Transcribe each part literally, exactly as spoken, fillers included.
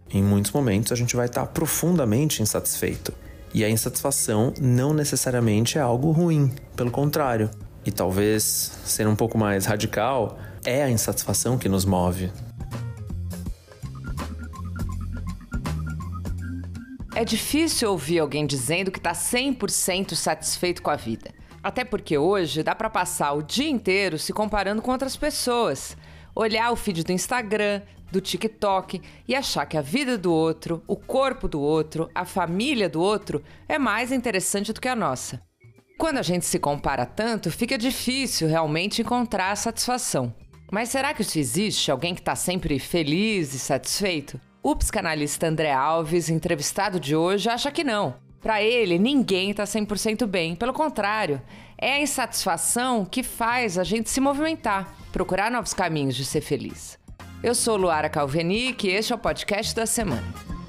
Em muitos momentos a gente vai estar profundamente insatisfeito. E a insatisfação não necessariamente é algo ruim, pelo contrário. E talvez, sendo um pouco mais radical, é a insatisfação que nos move. É difícil ouvir alguém dizendo que está cem por cento satisfeito com a vida. Até porque hoje dá para passar o dia inteiro se comparando com outras pessoas. Olhar o feed do Instagram, do TikTok e achar que a vida do outro, o corpo do outro, a família do outro é mais interessante do que a nossa. Quando a gente se compara tanto, fica difícil realmente encontrar a satisfação. Mas será que isso existe? Alguém que está sempre feliz e satisfeito? O psicanalista André Alves, entrevistado de hoje, acha que não. Para ele, ninguém está cem por cento bem. Pelo contrário, é a insatisfação que faz a gente se movimentar, procurar novos caminhos de ser feliz. Eu sou Luara Calvenic e este é o podcast da semana.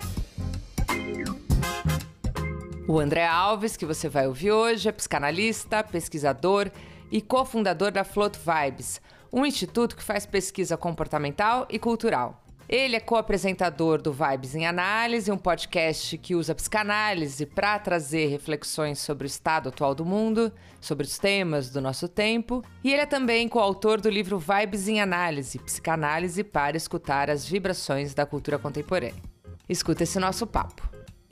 O André Alves, que você vai ouvir hoje, é psicanalista, pesquisador e cofundador da Float Vibes, um instituto que faz pesquisa comportamental e cultural. Ele é co-apresentador do Vibes em Análise, um podcast que usa psicanálise para trazer reflexões sobre o estado atual do mundo, sobre os temas do nosso tempo. E ele é também coautor do livro Vibes em Análise, Psicanálise para escutar as vibrações da cultura contemporânea. Escuta esse nosso papo.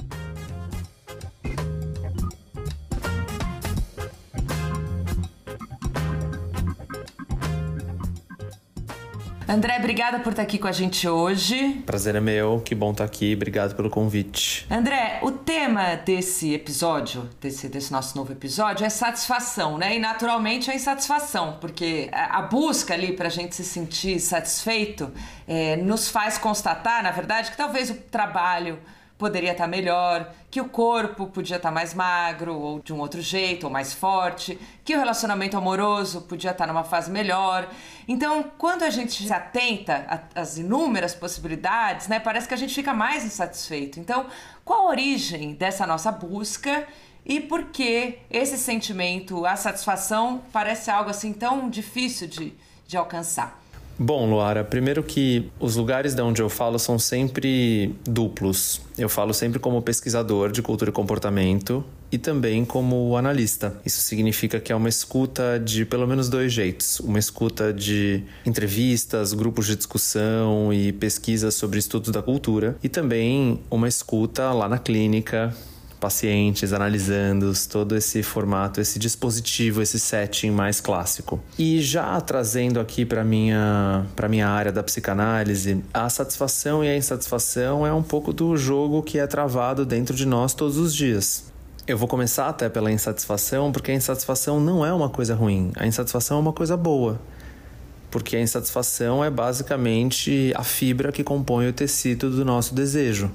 André, obrigada por estar aqui com a gente hoje. Prazer é meu, que bom estar aqui, obrigado pelo convite. André, o tema desse episódio, desse, desse nosso novo episódio, é satisfação, né? E naturalmente é insatisfação, porque a, a busca ali pra gente se sentir satisfeito é, nos faz constatar, na verdade, que talvez o trabalho poderia estar melhor, que o corpo podia estar mais magro ou de um outro jeito, ou mais forte, que o relacionamento amoroso podia estar numa fase melhor. Então, quando a gente se atenta às inúmeras possibilidades, né, parece que a gente fica mais insatisfeito. Então, qual a origem dessa nossa busca e por que esse sentimento, a satisfação, parece algo assim tão difícil de, de alcançar? Bom, Luara, primeiro que os lugares de onde eu falo são sempre duplos. Eu falo sempre como pesquisador de cultura e comportamento e também como analista. Isso significa que é uma escuta de pelo menos dois jeitos. Uma escuta de entrevistas, grupos de discussão e pesquisas sobre estudos da cultura. E também uma escuta lá na clínica, pacientes, analisando todo esse formato, esse dispositivo, esse setting mais clássico. E já trazendo aqui para minha para minha área da psicanálise, a satisfação e a insatisfação é um pouco do jogo que é travado dentro de nós todos os dias. Eu vou começar até pela insatisfação, porque a insatisfação não é uma coisa ruim, a insatisfação é uma coisa boa. Porque a insatisfação é basicamente a fibra que compõe o tecido do nosso desejo.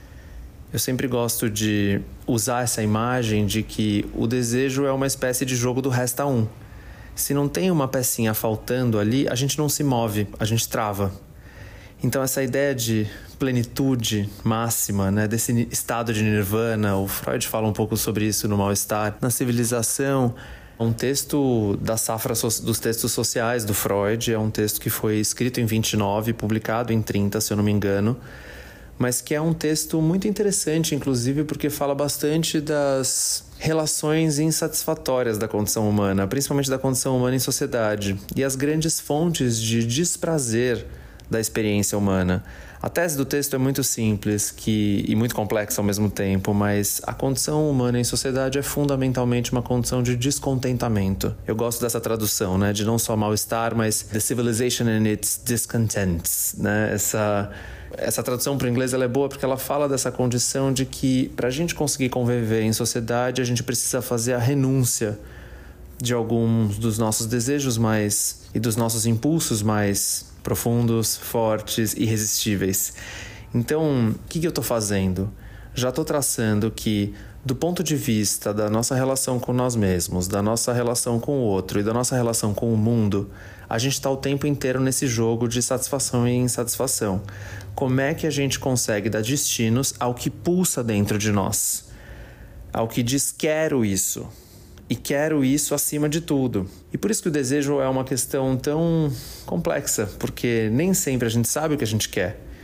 Eu sempre gosto de usar essa imagem de que o desejo é uma espécie de jogo do resta um. Se não tem uma pecinha faltando ali, a gente não se move, a gente trava. Então essa ideia de plenitude máxima, né, desse estado de nirvana, o Freud fala um pouco sobre isso no Mal-Estar, na Civilização. Um texto da safra so- dos textos sociais do Freud, é um texto que foi escrito em vinte e nove, publicado em trinta, se eu não me engano, mas que é um texto muito interessante, inclusive porque fala bastante das relações insatisfatórias da condição humana, principalmente da condição humana em sociedade, e as grandes fontes de desprazer da experiência humana. A tese do texto é muito simples que, e muito complexa ao mesmo tempo, mas a condição humana em sociedade é fundamentalmente uma condição de descontentamento. Eu gosto dessa tradução, né, de não só mal-estar, mas the civilization and its discontents, né, essa... Essa tradução para o inglês ela é boa porque ela fala dessa condição de que para a gente conseguir conviver em sociedade a gente precisa fazer a renúncia de alguns dos nossos desejos mais e dos nossos impulsos mais profundos, fortes, irresistíveis. Então, o que, que eu estou fazendo? Já estou traçando que, do ponto de vista da nossa relação com nós mesmos, da nossa relação com o outro e da nossa relação com o mundo, a gente está o tempo inteiro nesse jogo de satisfação e insatisfação. Como é que a gente consegue dar destinos ao que pulsa dentro de nós? Ao que diz quero isso. E quero isso acima de tudo. E por isso que o desejo é uma questão tão complexa, porque nem sempre a gente sabe o que a gente quer.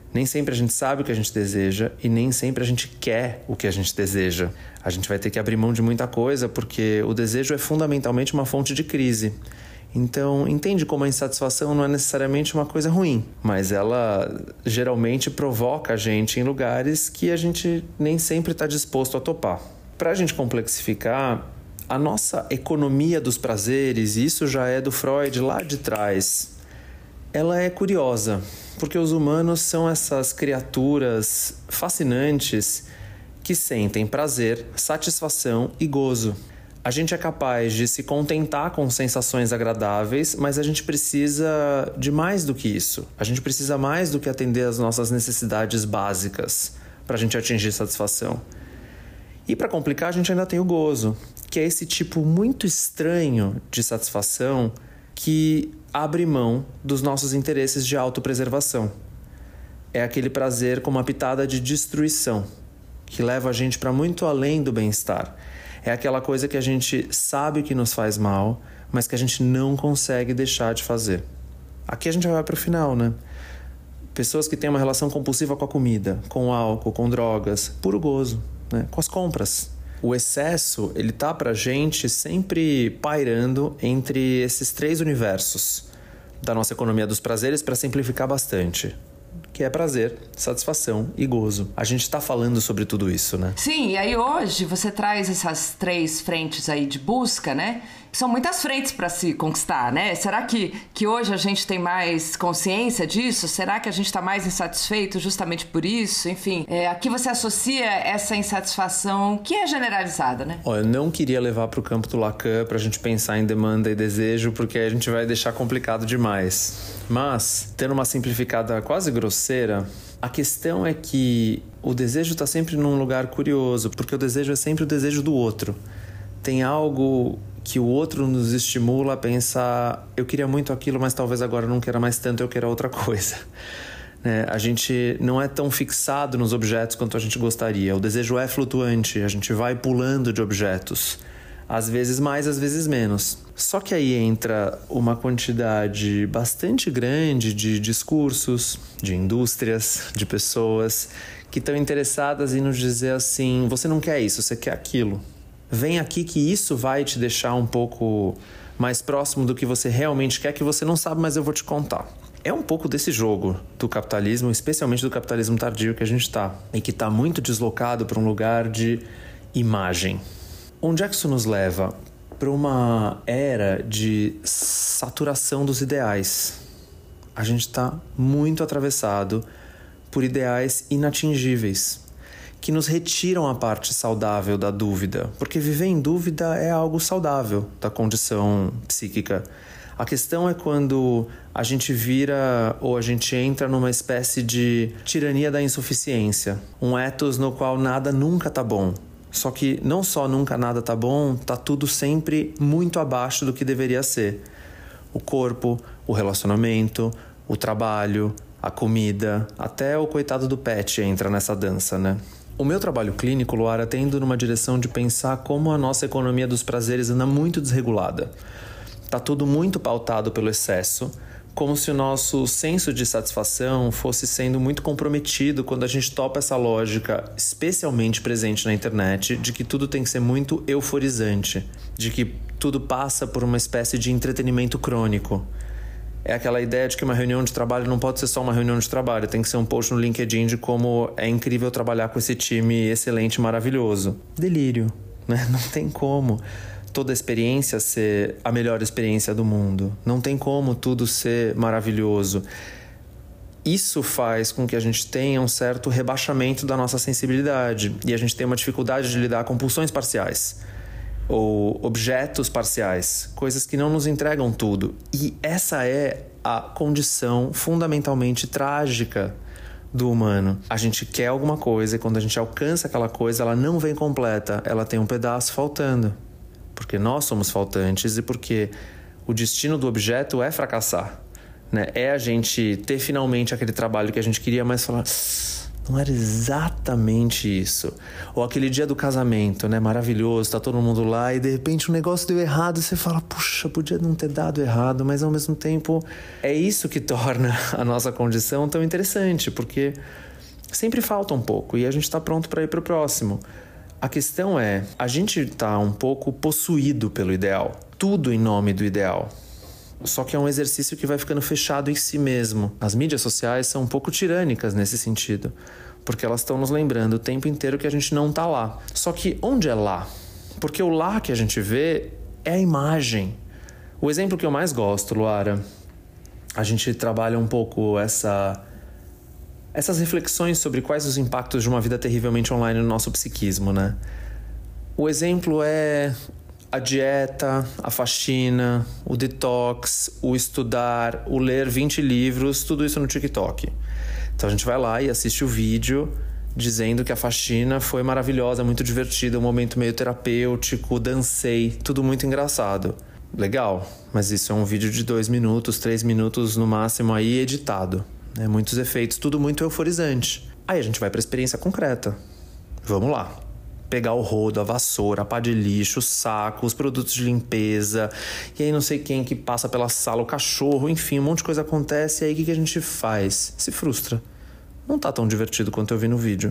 Nem sempre a gente sabe o que a gente deseja e nem sempre a gente quer o que a gente deseja. A gente vai ter que abrir mão de muita coisa porque o desejo é fundamentalmente uma fonte de crise. Então, entende como a insatisfação não é necessariamente uma coisa ruim, mas ela geralmente provoca a gente em lugares que a gente nem sempre está disposto a topar. Para a gente complexificar, a nossa economia dos prazeres, e isso já é do Freud lá de trás, ela é curiosa, porque os humanos são essas criaturas fascinantes que sentem prazer, satisfação e gozo. A gente é capaz de se contentar com sensações agradáveis, mas a gente precisa de mais do que isso. A gente precisa mais do que atender às nossas necessidades básicas para a gente atingir satisfação. E para complicar, a gente ainda tem o gozo, que é esse tipo muito estranho de satisfação que abre mão dos nossos interesses de autopreservação. É aquele prazer com uma pitada de destruição, que leva a gente para muito além do bem-estar. É aquela coisa que a gente sabe que nos faz mal, mas que a gente não consegue deixar de fazer. Aqui a gente vai para o final, né? Pessoas que têm uma relação compulsiva com a comida, com o álcool, com drogas, puro gozo, né? Com as compras. O excesso, ele tá pra gente sempre pairando entre esses três universos da nossa economia dos prazeres, para simplificar bastante, que é prazer, satisfação e gozo. A gente tá falando sobre tudo isso, né? Sim, e aí hoje você traz essas três frentes aí de busca, né? São muitas frentes para se conquistar, né? Será que, que hoje a gente tem mais consciência disso? Será que a gente está mais insatisfeito justamente por isso? Enfim, é, aqui você associa essa insatisfação que é generalizada, né? Ó, eu não queria levar para o campo do Lacan para a gente pensar em demanda e desejo, porque aí a gente vai deixar complicado demais. Mas, tendo uma simplificada quase grosseira, a questão é que o desejo está sempre num lugar curioso, porque o desejo é sempre o desejo do outro. Tem algo que o outro nos estimula a pensar, eu queria muito aquilo, mas talvez agora eu não queira mais tanto, eu queira outra coisa. Né? A gente não é tão fixado nos objetos quanto a gente gostaria. O desejo é flutuante, a gente vai pulando de objetos. Às vezes mais, às vezes menos. Só que aí entra uma quantidade bastante grande de discursos, de indústrias, de pessoas que estão interessadas em nos dizer assim, você não quer isso, você quer aquilo. Vem aqui que isso vai te deixar um pouco mais próximo do que você realmente quer, que você não sabe, mas eu vou te contar. É um pouco desse jogo do capitalismo, especialmente do capitalismo tardio que a gente está, e que está muito deslocado para um lugar de imagem. Onde é que isso nos leva? Para uma era de saturação dos ideais. A gente está muito atravessado por ideais inatingíveis, que nos retiram a parte saudável da dúvida, porque viver em dúvida é algo saudável da condição psíquica. A questão é quando a gente vira ou a gente entra numa espécie de tirania da insuficiência, um ethos no qual nada nunca tá bom. Só que não só nunca nada tá bom, tá tudo sempre muito abaixo do que deveria ser. O corpo, o relacionamento, o trabalho, a comida, até o coitado do pet entra nessa dança, né? O meu trabalho clínico, Luara, tem ido numa direção de pensar como a nossa economia dos prazeres anda muito desregulada. Tá tudo muito pautado pelo excesso, como se o nosso senso de satisfação fosse sendo muito comprometido quando a gente topa essa lógica, especialmente presente na internet, de que tudo tem que ser muito euforizante, de que tudo passa por uma espécie de entretenimento crônico. É aquela ideia de que uma reunião de trabalho não pode ser só uma reunião de trabalho, tem que ser um post no LinkedIn de como é incrível trabalhar com esse time excelente, maravilhoso. Delírio, né? Não tem como toda a experiência ser a melhor experiência do mundo. Não tem como tudo ser maravilhoso. Isso faz com que a gente tenha um certo rebaixamento da nossa sensibilidade e a gente tenha uma dificuldade de lidar com pulsões parciais ou objetos parciais, coisas que não nos entregam tudo. E essa é a condição fundamentalmente trágica do humano. A gente quer alguma coisa e quando a gente alcança aquela coisa, ela não vem completa, ela tem um pedaço faltando. Porque nós somos faltantes e porque o destino do objeto é fracassar, né? É a gente ter finalmente aquele trabalho que a gente queria, mas falar, Não era exatamente isso. Ou aquele dia do casamento, né? Maravilhoso, tá todo mundo lá e de repente um negócio deu errado e você fala, puxa, podia não ter dado errado, mas ao mesmo tempo é isso que torna a nossa condição tão interessante, porque sempre falta um pouco e a gente tá pronto para ir pro próximo. A questão é, a gente tá um pouco possuído pelo ideal, tudo em nome do ideal. Só que é um exercício que vai ficando fechado em si mesmo. As mídias sociais são um pouco tirânicas nesse sentido, porque elas estão nos lembrando o tempo inteiro que a gente não tá lá. Só que onde é lá? Porque o lá que a gente vê é a imagem. O exemplo que eu mais gosto, Luara, a gente trabalha um pouco essa, essas reflexões sobre quais os impactos de uma vida terrivelmente online no nosso psiquismo, né? O exemplo é a dieta, a faxina, o detox, o estudar, o ler vinte livros, tudo isso no TikTok. Então a gente vai lá e assiste o vídeo dizendo que a faxina foi maravilhosa, muito divertida, um momento meio terapêutico, dancei, tudo muito engraçado. Legal, mas isso é um vídeo de dois minutos, três minutos no máximo aí editado, né? Muitos efeitos, tudo muito euforizante. Aí a gente vai para a experiência concreta. Vamos lá. Pegar o rodo, a vassoura, a pá de lixo, o saco, os produtos de limpeza, e aí não sei quem que passa pela sala, o cachorro, enfim, um monte de coisa acontece, e aí o que, que a gente faz? Se frustra. Não tá tão divertido quanto eu vi no vídeo.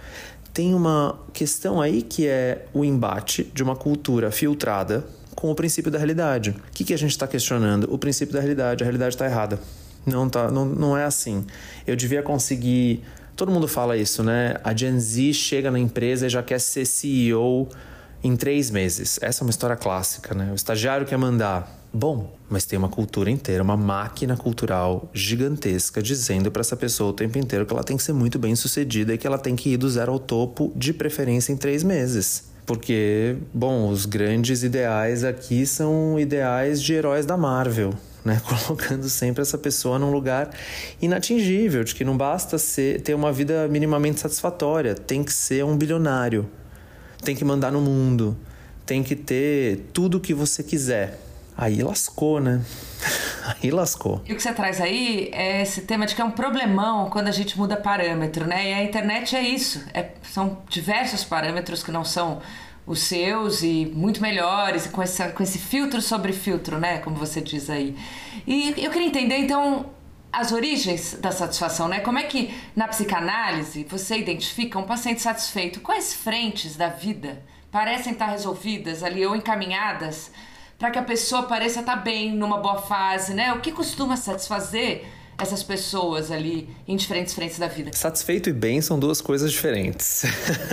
Tem uma questão aí que é o embate de uma cultura filtrada com o princípio da realidade. O que, que a gente está questionando? O princípio da realidade. A realidade está errada. Não, tá, não, não é assim. Eu devia conseguir... Todo mundo fala isso, né? A Gen Z chega na empresa e já quer ser C E O em três meses. Essa é uma história clássica, né? O estagiário quer mandar. Bom, mas tem uma cultura inteira, uma máquina cultural gigantesca dizendo para essa pessoa o tempo inteiro que ela tem que ser muito bem sucedida e que ela tem que ir do zero ao topo, de preferência em três meses. Porque, bom, os grandes ideais aqui são ideais de heróis da Marvel, né? Colocando sempre essa pessoa num lugar inatingível, de que não basta ser, ter uma vida minimamente satisfatória, tem que ser um bilionário, tem que mandar no mundo, tem que ter tudo o que você quiser. Aí lascou, né? Aí lascou. E o que você traz aí é esse tema de que é um problemão quando a gente muda parâmetro, né? E a internet é isso. É, são diversos parâmetros que não são os seus e muito melhores, com, essa, com esse filtro sobre filtro, né? Como você diz aí. E eu queria entender, então, as origens da satisfação, né? Como é que, na psicanálise, você identifica um paciente satisfeito? Quais frentes da vida parecem estar resolvidas ali ou encaminhadas para que a pessoa pareça estar bem, numa boa fase, né? O que costuma satisfazer essas pessoas ali em diferentes frentes da vida? Satisfeito e bem são duas coisas diferentes.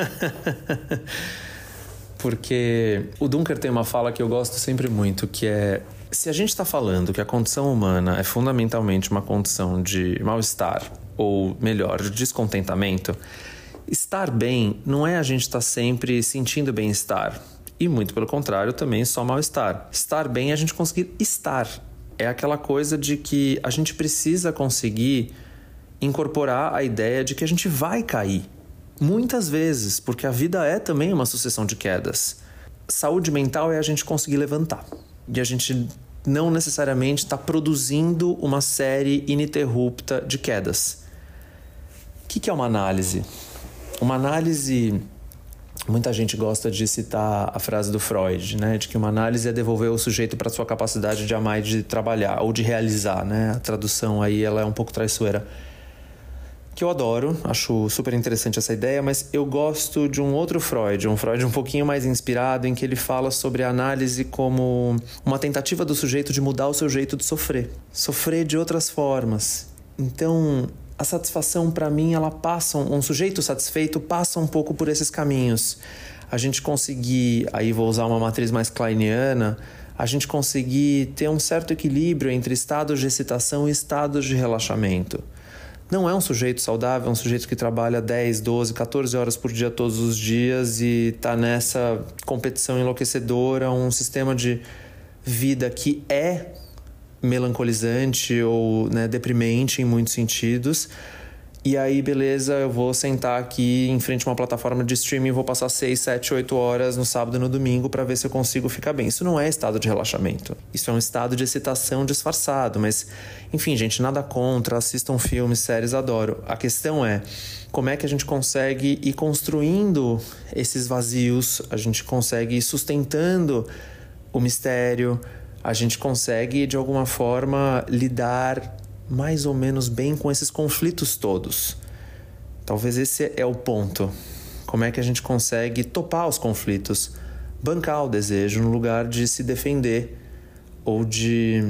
Porque o Dunker tem uma fala que eu gosto sempre muito, que é: se a gente está falando que a condição humana é fundamentalmente uma condição de mal-estar, ou melhor, de descontentamento, estar bem não é a gente estar sempre sentindo bem-estar. E muito pelo contrário, também só mal-estar. Estar bem é a gente conseguir estar. É aquela coisa de que a gente precisa conseguir incorporar a ideia de que a gente vai cair. Muitas vezes, porque a vida é também uma sucessão de quedas. Saúde mental é a gente conseguir levantar. E a gente não necessariamente está produzindo uma série ininterrupta de quedas. O que, que é uma análise? Uma análise... Muita gente gosta de citar a frase do Freud, né? De que uma análise é devolver o sujeito para sua capacidade de amar e de trabalhar, ou de realizar, né? A tradução aí ela é um pouco traiçoeira. Que eu adoro, acho super interessante essa ideia, mas eu gosto de um outro Freud, um Freud um pouquinho mais inspirado, em que ele fala sobre a análise como uma tentativa do sujeito de mudar o seu jeito de sofrer. Sofrer de outras formas. Então... a satisfação, para mim, ela passa, um sujeito satisfeito passa um pouco por esses caminhos. A gente conseguir, aí vou usar uma matriz mais kleiniana, a gente conseguir ter um certo equilíbrio entre estados de excitação e estados de relaxamento. Não é um sujeito saudável, é um sujeito que trabalha dez, doze, catorze horas por dia todos os dias e está nessa competição enlouquecedora, um sistema de vida que é... melancolizante ou, né, deprimente em muitos sentidos, E aí, beleza, eu vou sentar aqui em frente a uma plataforma de streaming e vou passar seis, sete, oito horas no sábado e no domingo para ver se eu consigo ficar bem. Isso não é estado de relaxamento. Isso é um estado de excitação disfarçado. Mas, enfim, gente, nada contra. Assistam filmes, séries, adoro. A questão é como é que a gente consegue ir construindo esses vazios, a gente consegue ir sustentando o mistério, a gente consegue, de alguma forma, lidar mais ou menos bem com esses conflitos todos. Talvez esse é o ponto. Como é que a gente consegue topar os conflitos, bancar o desejo no lugar de se defender ou de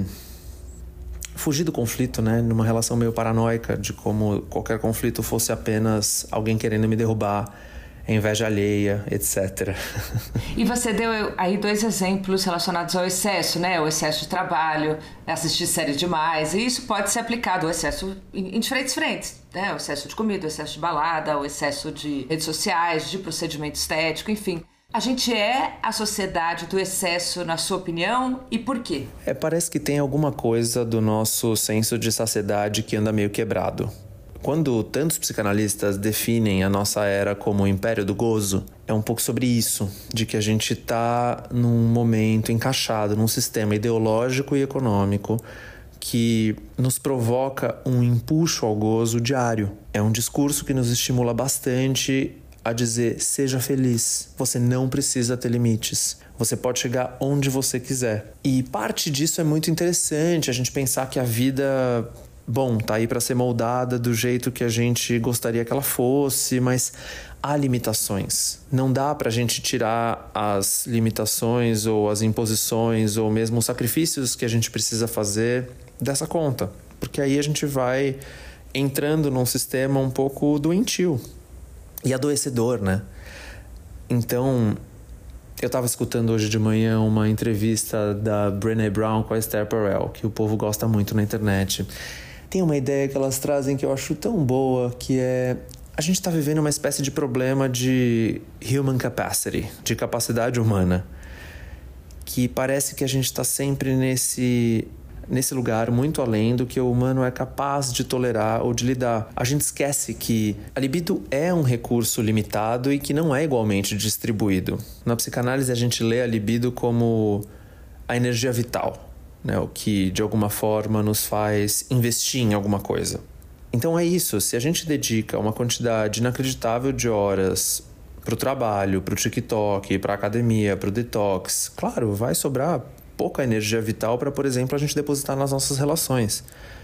fugir do conflito, né? Numa relação meio paranoica de como qualquer conflito fosse apenas alguém querendo me derrubar, inveja alheia, etcétera. E você deu aí dois exemplos relacionados ao excesso, né? O excesso de trabalho, assistir série demais. E isso pode ser aplicado ao excesso em diferentes frentes, né? O excesso de comida, o excesso de balada, o excesso de redes sociais, de procedimento estético, enfim. A gente é a sociedade do excesso, na sua opinião, e por quê? É, parece que tem alguma coisa do nosso senso de saciedade que anda meio quebrado. Quando tantos psicanalistas definem a nossa era como o império do gozo, é um pouco sobre isso, de que a gente está num momento encaixado num sistema ideológico e econômico que nos provoca um empuxo ao gozo diário. É um discurso que nos estimula bastante a dizer: seja feliz, você não precisa ter limites, você pode chegar onde você quiser. E parte disso é muito interessante, a gente pensar que a vida... Bom, tá aí para ser moldada do jeito que a gente gostaria que ela fosse, mas há limitações. Não dá pra gente tirar as limitações ou as imposições ou mesmo os sacrifícios que a gente precisa fazer dessa conta, porque aí a gente vai entrando num sistema um pouco doentio e adoecedor, né? Então, eu tava escutando hoje de manhã uma entrevista da Brené Brown com a Esther Perel, que o povo gosta muito na internet. Tem uma ideia que elas trazem que eu acho tão boa, que é... A gente está vivendo uma espécie de problema de human capacity, de capacidade humana. Que parece que a gente está sempre nesse, nesse lugar muito além do que o humano é capaz de tolerar ou de lidar. A gente esquece que a libido é um recurso limitado e que não é igualmente distribuído. Na psicanálise a gente lê a libido como a energia vital. Né, o que de alguma forma nos faz investir em alguma coisa. Então é isso, se a gente dedica uma quantidade inacreditável de horas para o trabalho, para o TikTok, para a academia, para o detox, claro, vai sobrar pouca energia vital para, por exemplo, a gente depositar nas nossas relações.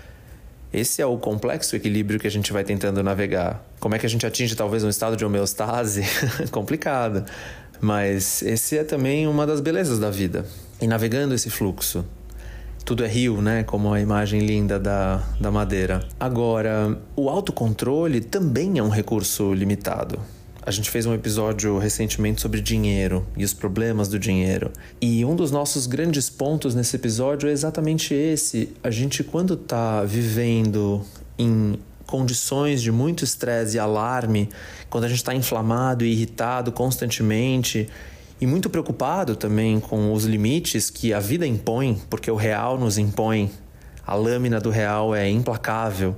Esse é o complexo equilíbrio que a gente vai tentando navegar. Como é que a gente atinge talvez um estado de homeostase? Complicado, mas esse é também uma das belezas da vida. E navegando esse fluxo, tudo é rio, né? Como a imagem linda da, da madeira. Agora, o autocontrole também é um recurso limitado. A gente fez um episódio recentemente sobre dinheiro e os problemas do dinheiro. E um dos nossos grandes pontos nesse episódio é exatamente esse. A gente, quando está vivendo em condições de muito estresse e alarme, quando a gente está inflamado e irritado constantemente... E muito preocupado também com os limites que a vida impõe, porque o real nos impõe, a lâmina do real é implacável.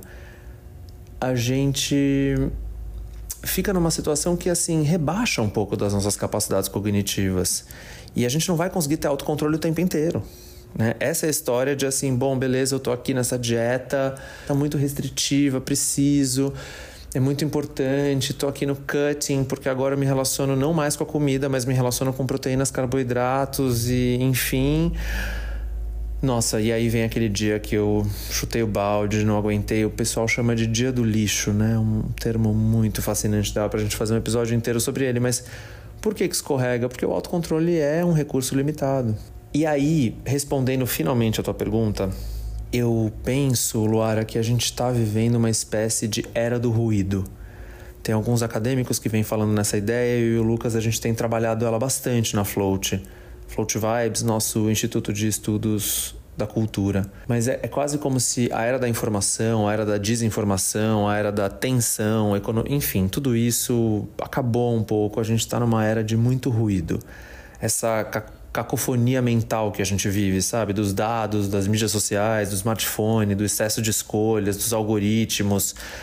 A gente fica numa situação que, assim, rebaixa um pouco das nossas capacidades cognitivas. E a gente não vai conseguir ter autocontrole o tempo inteiro. Né? Essa é a história de assim, bom, beleza, eu tô aqui nessa dieta, tá muito restritiva, preciso... É muito importante, tô aqui no cutting, porque agora eu me relaciono não mais com a comida, mas me relaciono com proteínas, carboidratos e enfim. Nossa, e aí vem aquele dia que eu chutei o balde, não aguentei. O pessoal chama de dia do lixo, né? Um termo muito fascinante, dá pra gente fazer um episódio inteiro sobre ele. Mas por que que escorrega? Porque o autocontrole é um recurso limitado. E aí, respondendo finalmente a tua pergunta... Eu penso, Luara, que a gente está vivendo uma espécie de era do ruído. Tem alguns acadêmicos que vêm falando nessa ideia e eu e o Lucas, a gente tem trabalhado ela bastante na Float. Float Vibes, nosso Instituto de Estudos da Cultura. Mas é, é quase como se a era da informação, a era da desinformação, a era da tensão, econo... enfim, tudo isso acabou um pouco. A gente está numa era de muito ruído. Essa... cacofonia mental que a gente vive, sabe? Dos dados, das mídias sociais, do smartphone, do excesso de escolhas, dos algoritmos,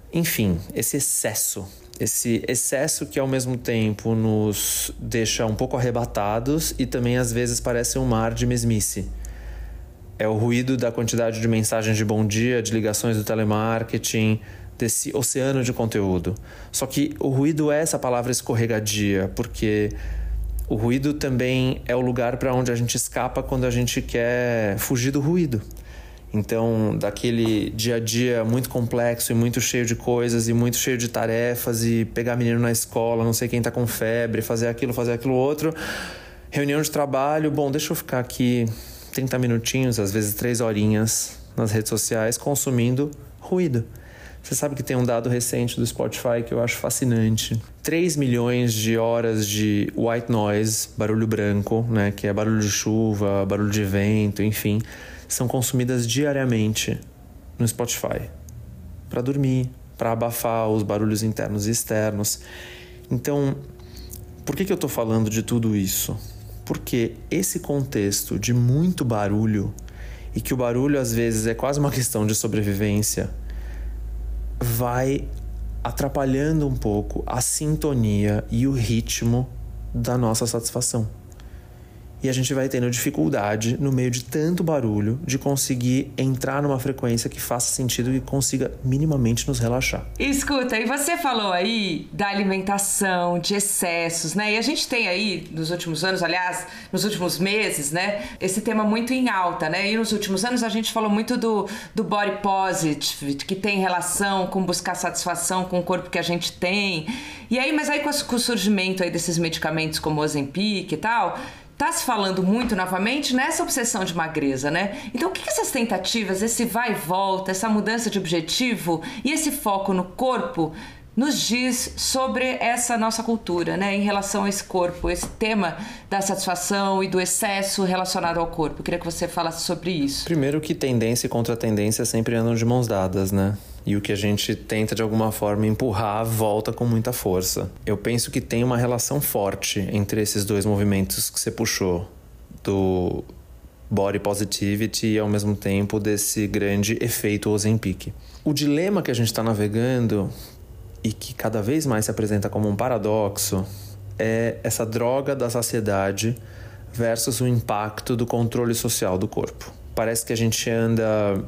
Enfim, esse excesso. Esse excesso que ao mesmo tempo nos deixa um pouco arrebatados e também às vezes parece um mar de mesmice. É o ruído da quantidade de mensagens de bom dia, de ligações do telemarketing, desse oceano de conteúdo. Só que o ruído é essa palavra escorregadia, porque o ruído também é o lugar para onde a gente escapa quando a gente quer fugir do ruído. Então, daquele dia a dia muito complexo e muito cheio de coisas e muito cheio de tarefas e pegar menino na escola, não sei quem tá com febre, fazer aquilo, fazer aquilo outro, reunião de trabalho, bom, deixa eu ficar aqui trinta minutinhos, às vezes três horinhas nas redes sociais consumindo ruído. Você sabe que tem um dado recente do Spotify que eu acho fascinante. três milhões de horas de white noise, barulho branco, né, que é barulho de chuva, barulho de vento, enfim, são consumidas diariamente no Spotify. Para dormir, para abafar os barulhos internos e externos. Então, por que que eu estou falando de tudo isso? Porque esse contexto de muito barulho, e que o barulho às vezes é quase uma questão de sobrevivência, vai atrapalhando um pouco a sintonia e o ritmo da nossa satisfação. E a gente vai tendo dificuldade, no meio de tanto barulho, de conseguir entrar numa frequência que faça sentido e consiga minimamente nos relaxar. Escuta, e você falou aí da alimentação, de excessos, né? E a gente tem aí, nos últimos anos, aliás, nos últimos meses, né? Esse tema muito em alta, né? E nos últimos anos a gente falou muito do, do body positive, que tem relação com buscar satisfação com o corpo que a gente tem. E aí, mas aí com, com o surgimento aí desses medicamentos como o Ozempic e tal, tá se falando muito novamente nessa obsessão de magreza, né? Então o que, que essas tentativas, esse vai e volta, essa mudança de objetivo e esse foco no corpo nos diz sobre essa nossa cultura, né? Em relação a esse corpo, esse tema da satisfação e do excesso relacionado ao corpo. Eu queria que você falasse sobre isso. Primeiro que tendência e contra-tendência sempre andam de mãos dadas, né? E o que a gente tenta de alguma forma empurrar volta com muita força. Eu penso que tem uma relação forte entre esses dois movimentos que você puxou, do body positivity e ao mesmo tempo desse grande efeito Ozempic. O dilema que a gente está navegando e que cada vez mais se apresenta como um paradoxo é essa droga da saciedade versus o impacto do controle social do corpo. Parece que a gente anda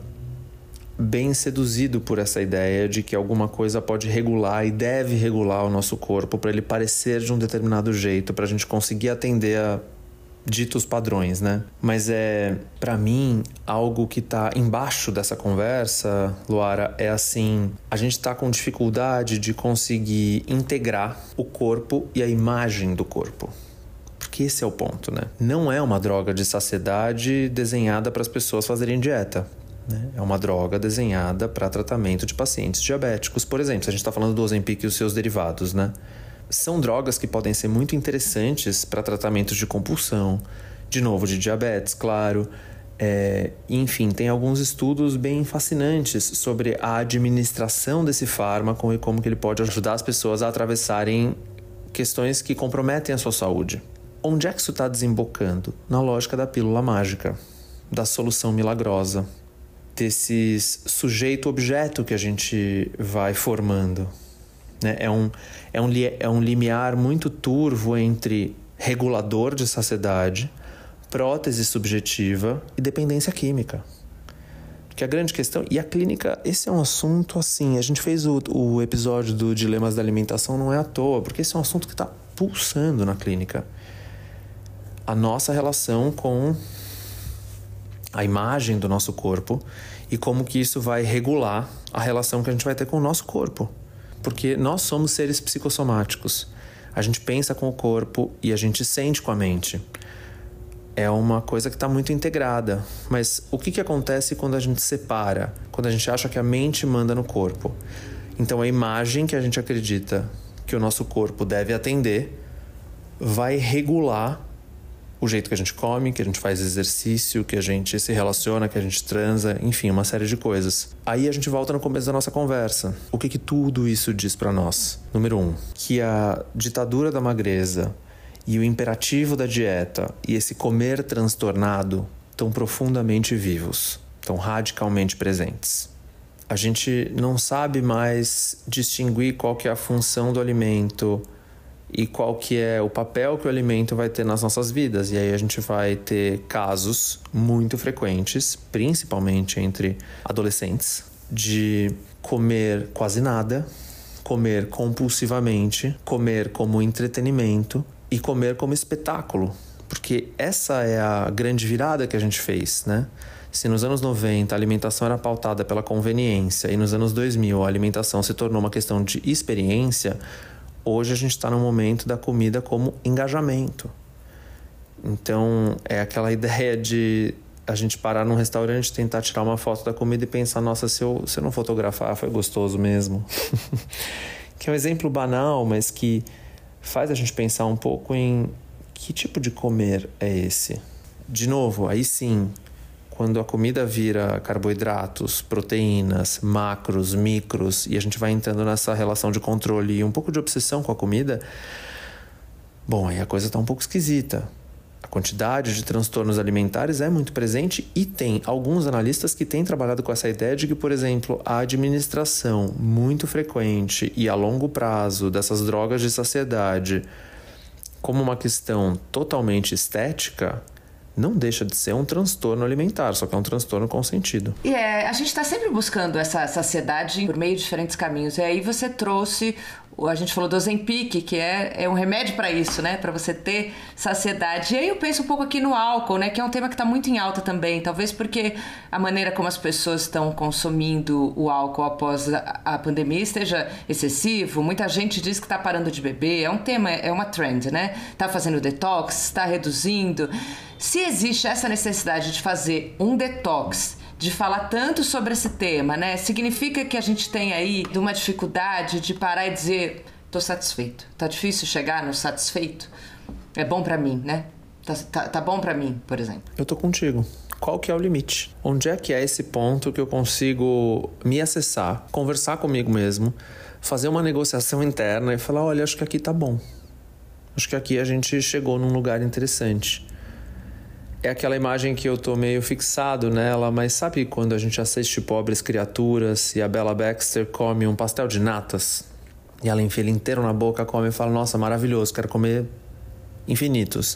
bem seduzido por essa ideia de que alguma coisa pode regular e deve regular o nosso corpo para ele parecer de um determinado jeito, para a gente conseguir atender a ditos padrões, né? Mas é, para mim, algo que tá embaixo dessa conversa, Luara, é assim, a gente tá com dificuldade de conseguir integrar o corpo e a imagem do corpo. Porque esse é o ponto, né? Não é uma droga de saciedade desenhada para as pessoas fazerem dieta. É uma droga desenhada para tratamento de pacientes diabéticos, por exemplo. Se a gente está falando do Ozempic e os seus derivados, né? São drogas que podem ser muito interessantes para tratamentos de compulsão, de novo, de diabetes, claro. É, enfim, tem alguns estudos bem fascinantes sobre a administração desse fármaco e como que ele pode ajudar as pessoas a atravessarem questões que comprometem a sua saúde. Onde é que isso está desembocando? Na lógica da pílula mágica, da solução milagrosa, desses sujeito-objeto que a gente vai formando. Né? É, um, é, um, é um limiar muito turvo entre regulador de saciedade, prótese subjetiva e dependência química. Porque a grande questão... E a clínica, esse é um assunto assim... A gente fez o, o episódio do Dilemas da Alimentação, não é à toa, porque esse é um assunto que está pulsando na clínica. A nossa relação com a imagem do nosso corpo e como que isso vai regular a relação que a gente vai ter com o nosso corpo. Porque nós somos seres psicossomáticos. A gente pensa com o corpo e a gente sente com a mente. É uma coisa que está muito integrada. Mas o que, que acontece quando a gente separa? Quando a gente acha que a mente manda no corpo? Então a imagem que a gente acredita que o nosso corpo deve atender vai regular o jeito que a gente come, que a gente faz exercício, que a gente se relaciona, que a gente transa, enfim, uma série de coisas. Aí a gente volta no começo da nossa conversa. O que que tudo isso diz pra nós? Número um, que a ditadura da magreza e o imperativo da dieta e esse comer transtornado estão profundamente vivos, estão radicalmente presentes. A gente não sabe mais distinguir qual que é a função do alimento e qual que é o papel que o alimento vai ter nas nossas vidas. E aí a gente vai ter casos muito frequentes, principalmente entre adolescentes, de comer quase nada, comer compulsivamente, comer como entretenimento e comer como espetáculo. Porque essa é a grande virada que a gente fez, né? Se nos anos noventa a alimentação era pautada pela conveniência e nos anos dois mil a alimentação se tornou uma questão de experiência, hoje a gente está no momento da comida como engajamento. Então é aquela ideia de a gente parar num restaurante, tentar tirar uma foto da comida e pensar, nossa, se eu, se eu não fotografar, foi gostoso mesmo. Que é um exemplo banal, mas que faz a gente pensar um pouco em que tipo de comer é esse. De novo, aí sim, quando a comida vira carboidratos, proteínas, macros, micros, e a gente vai entrando nessa relação de controle e um pouco de obsessão com a comida, bom, aí a coisa está um pouco esquisita. A quantidade de transtornos alimentares é muito presente e tem alguns analistas que têm trabalhado com essa ideia de que, por exemplo, a administração muito frequente e a longo prazo dessas drogas de saciedade como uma questão totalmente estética não deixa de ser um transtorno alimentar, só que é um transtorno com sentido. E é, a gente está sempre buscando essa saciedade por meio de diferentes caminhos. E aí você trouxe, a gente falou do Ozempic, que é, é um remédio para isso, né? Para você ter saciedade. E aí eu penso um pouco aqui no álcool, né? Que é um tema que está muito em alta também. Talvez porque a maneira como as pessoas estão consumindo o álcool após a, a pandemia esteja excessivo. Muita gente diz que está parando de beber. É um tema, é uma trend, né? Está fazendo detox, está reduzindo. Se existe essa necessidade de fazer um detox, de falar tanto sobre esse tema, né? Significa que a gente tem aí uma dificuldade de parar e dizer, tô satisfeito. Tá difícil chegar no satisfeito? É bom pra mim, né? Tá, tá, tá bom pra mim, por exemplo. Eu tô contigo. Qual que é o limite? Onde é que é esse ponto que eu consigo me acessar, conversar comigo mesmo, fazer uma negociação interna e falar, olha, acho que aqui tá bom. Acho que aqui a gente chegou num lugar interessante. É aquela imagem que eu tô meio fixado nela, mas sabe quando a gente assiste Pobres Criaturas e a Bella Baxter come um pastel de natas? E ela enfia ele inteiro na boca, come e fala, nossa, maravilhoso, quero comer infinitos.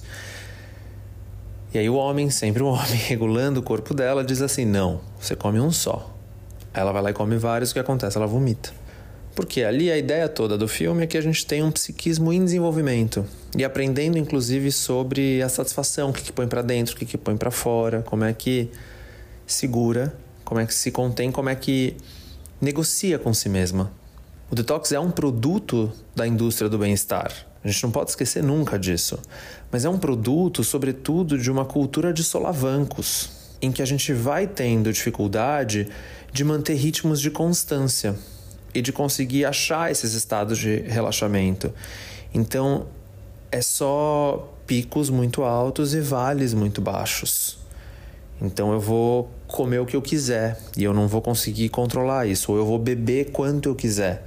E aí o homem, sempre o homem, regulando o corpo dela, diz assim, não, você come um só. Aí ela vai lá e come vários, o que acontece? Ela vomita. Porque ali a ideia toda do filme é que a gente tem um psiquismo em desenvolvimento e aprendendo inclusive sobre a satisfação, o que, que põe para dentro, o que, que põe para fora, como é que segura, como é que se contém, como é que negocia com si mesma. O detox é um produto da indústria do bem-estar. A gente não pode esquecer nunca disso. Mas é um produto, sobretudo, de uma cultura de solavancos, em que a gente vai tendo dificuldade de manter ritmos de constância e de conseguir achar esses estados de relaxamento. Então, é só picos muito altos e vales muito baixos. Então, eu vou comer o que eu quiser e eu não vou conseguir controlar isso. Ou eu vou beber quanto eu quiser.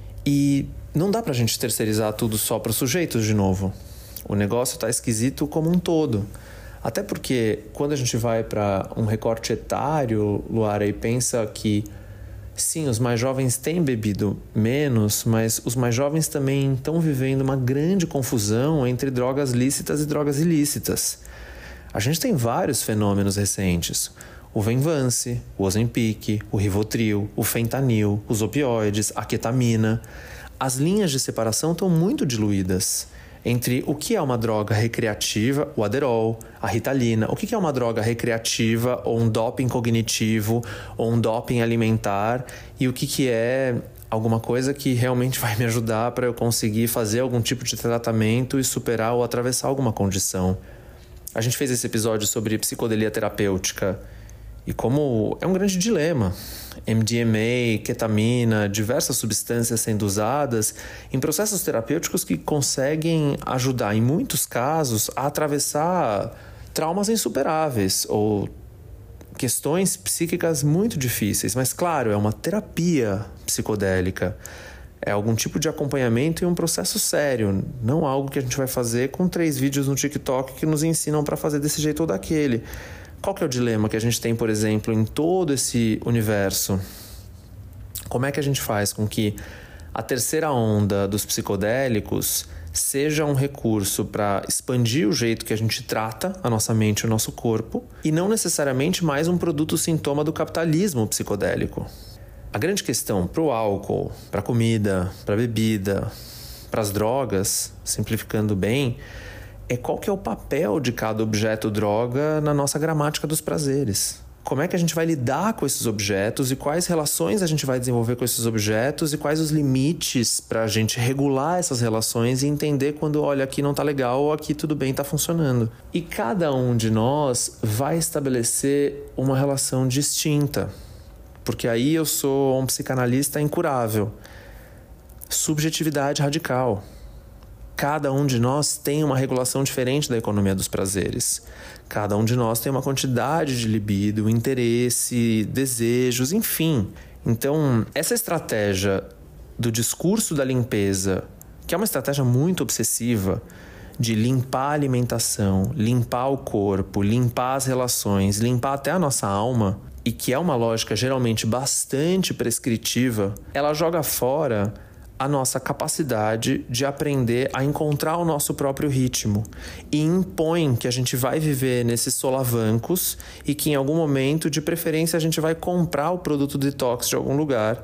E não dá pra gente terceirizar tudo só para os sujeitos de novo. O negócio tá esquisito como um todo. Até porque, quando a gente vai para um recorte etário, Luara, e pensa que sim, os mais jovens têm bebido menos, mas os mais jovens também estão vivendo uma grande confusão entre drogas lícitas e drogas ilícitas. A gente tem vários fenômenos recentes. O Venvance, o Ozempic, o Rivotril, o Fentanil, os opioides, a ketamina. As linhas de separação estão muito diluídas entre o que é uma droga recreativa, o Adderall, a Ritalina, o que é uma droga recreativa ou um doping cognitivo ou um doping alimentar e o que é alguma coisa que realmente vai me ajudar para eu conseguir fazer algum tipo de tratamento e superar ou atravessar alguma condição. A gente fez esse episódio sobre psicodelia terapêutica e como é um grande dilema. M D M A, ketamina, diversas substâncias sendo usadas em processos terapêuticos que conseguem ajudar, em muitos casos, a atravessar traumas insuperáveis ou questões psíquicas muito difíceis. Mas, claro, é uma terapia psicodélica. É algum tipo de acompanhamento e um processo sério, não algo que a gente vai fazer com três vídeos no TikTok que nos ensinam para fazer desse jeito ou daquele. Qual que é o dilema que a gente tem, por exemplo, em todo esse universo? Como é que a gente faz com que a terceira onda dos psicodélicos seja um recurso para expandir o jeito que a gente trata a nossa mente e o nosso corpo e não necessariamente mais um produto sintoma do capitalismo psicodélico? A grande questão para o álcool, para a comida, para a bebida, para as drogas, simplificando bem, é qual que é o papel de cada objeto droga na nossa gramática dos prazeres. Como é que a gente vai lidar com esses objetos e quais relações a gente vai desenvolver com esses objetos e quais os limites para a gente regular essas relações e entender quando, olha, aqui não tá legal ou aqui tudo bem, tá funcionando. E cada um de nós vai estabelecer uma relação distinta, porque aí eu sou um psicanalista incurável. Subjetividade radical. Cada um de nós tem uma regulação diferente da economia dos prazeres. Cada um de nós tem uma quantidade de libido, interesse, desejos, enfim. Então, essa estratégia do discurso da limpeza, que é uma estratégia muito obsessiva, de limpar a alimentação, limpar o corpo, limpar as relações, limpar até a nossa alma, e que é uma lógica geralmente bastante prescritiva, ela joga fora a nossa capacidade de aprender a encontrar o nosso próprio ritmo e impõe que a gente vai viver nesses solavancos e que em algum momento, de preferência, a gente vai comprar o produto detox de algum lugar,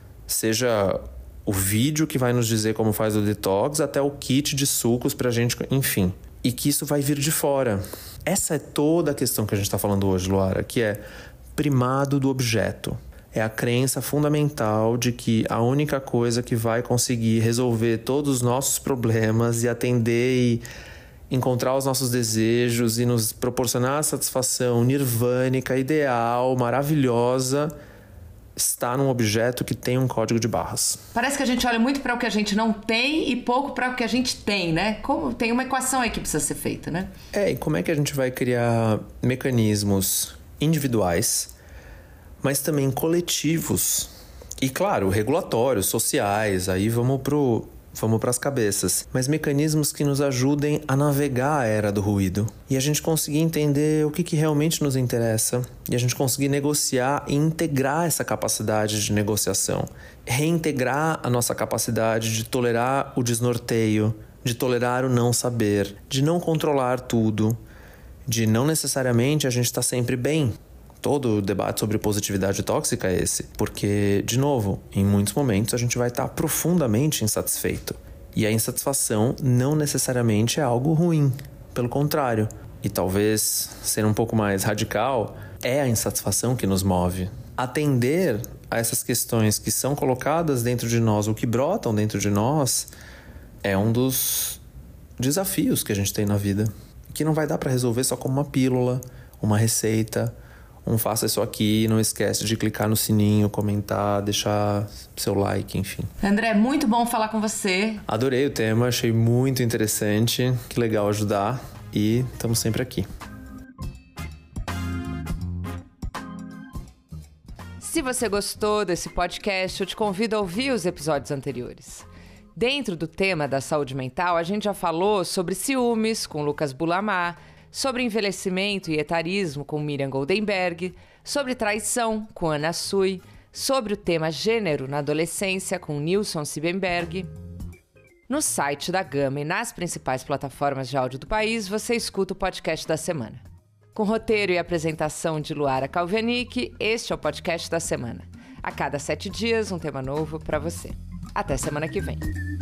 seja o vídeo que vai nos dizer como faz o detox, até o kit de sucos pra gente, enfim, e que isso vai vir de fora. Essa é toda a questão que a gente está falando hoje, Luara, que é primado do objeto. É a crença fundamental de que a única coisa que vai conseguir resolver todos os nossos problemas e atender e encontrar os nossos desejos e nos proporcionar a satisfação nirvânica, ideal, maravilhosa, está num objeto que tem um código de barras. Parece que a gente olha muito para o que a gente não tem e pouco para o que a gente tem, né? Como tem uma equação aí que precisa ser feita, né? É, e como é que a gente vai criar mecanismos individuais, mas também coletivos e, claro, regulatórios, sociais, aí vamos pro, vamos para as cabeças, mas mecanismos que nos ajudem a navegar a era do ruído e a gente conseguir entender o que, que realmente nos interessa e a gente conseguir negociar e integrar essa capacidade de negociação, reintegrar a nossa capacidade de tolerar o desnorteio, de tolerar o não saber, de não controlar tudo, de não necessariamente a gente estar sempre bem. Todo o debate sobre positividade tóxica é esse, porque, de novo, em muitos momentos a gente vai estar profundamente insatisfeito. E a insatisfação não necessariamente é algo ruim, pelo contrário. E talvez, ser um pouco mais radical, é a insatisfação que nos move. Atender a essas questões que são colocadas dentro de nós, ou que brotam dentro de nós, é um dos desafios que a gente tem na vida. Que não vai dar para resolver só como uma pílula, uma receita, um faça isso aqui, não esquece de clicar no sininho, comentar, deixar seu like, enfim. André, muito bom falar com você. Adorei o tema, achei muito interessante, que legal ajudar e estamos sempre aqui. Se você gostou desse podcast, eu te convido a ouvir os episódios anteriores. Dentro do tema da saúde mental, a gente já falou sobre ciúmes com Lucas Bulamar, sobre envelhecimento e etarismo com Miriam Goldenberg, sobre traição com Ana Sui, sobre o tema gênero na adolescência com Nilson Siebenberg. No site da Gama e nas principais plataformas de áudio do país, você escuta o podcast da semana. Com roteiro e apresentação de Luara Calvenic, este é o podcast da semana. A cada sete dias, um tema novo para você. Até semana que vem.